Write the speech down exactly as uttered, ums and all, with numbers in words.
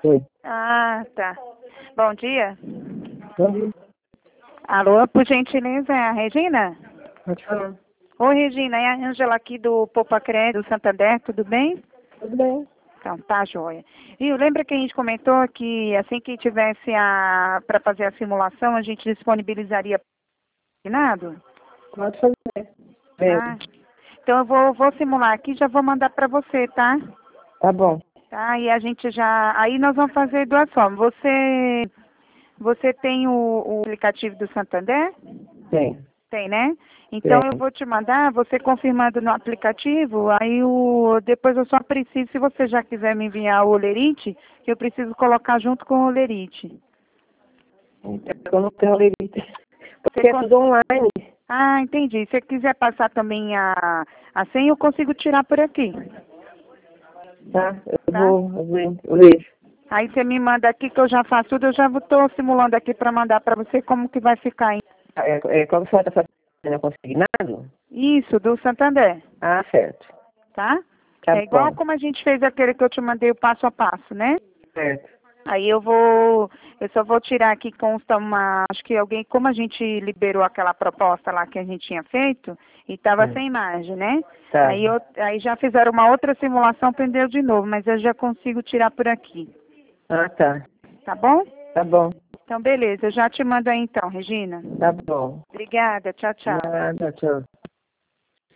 Oi. Ah, tá. Bom dia. Bom dia. Alô, por gentileza, é a Regina? Pode falar. Oi, Regina, é a Ângela aqui do Poupa Crédito Santander, tudo bem? Tudo bem. Então, tá, joia. E lembra que a gente comentou que assim que tivesse a para fazer a simulação, a gente disponibilizaria nada? Pode fazer. Bem, Ah, então eu vou, vou simular aqui e já vou mandar para você, tá? tá bom. Tá, e a gente já. Aí nós vamos fazer duas formas. Você, você tem o, o aplicativo do Santander? Tem. Tem, né? Então Tem. eu vou te mandar, você confirmando no aplicativo, aí o depois eu só preciso, se você já quiser me enviar o Olerite, que eu preciso colocar junto com o Olerite. Então, eu não tenho lerite. Você Porque é con- tudo online. Ah, entendi. Se você quiser passar também a, a senha, eu consigo tirar por aqui, Tá? Eu tá? vou eu ver. Eu vejo. Aí você me manda aqui que eu já faço tudo, eu já estou simulando aqui para mandar para você como que vai ficar. Hein? É, é, qual que você está fazendo consignado? Isso, do Santander, Ah, certo. tá? Tá É igual bom. como a gente fez aquele que eu te mandei o passo a passo, né? Certo. Aí eu vou, eu só vou tirar aqui consta uma, acho que alguém, como a gente liberou aquela proposta lá que a gente tinha feito, e estava Tá. sem imagem, né? Tá. Aí, eu, aí já fizeram uma outra simulação, prendeu de novo, mas eu já consigo tirar por aqui, Ah, tá. tá bom? Tá bom. Então, beleza, eu já te mando aí então, Regina. Tá bom. Obrigada, tchau, tchau. Nada, tchau.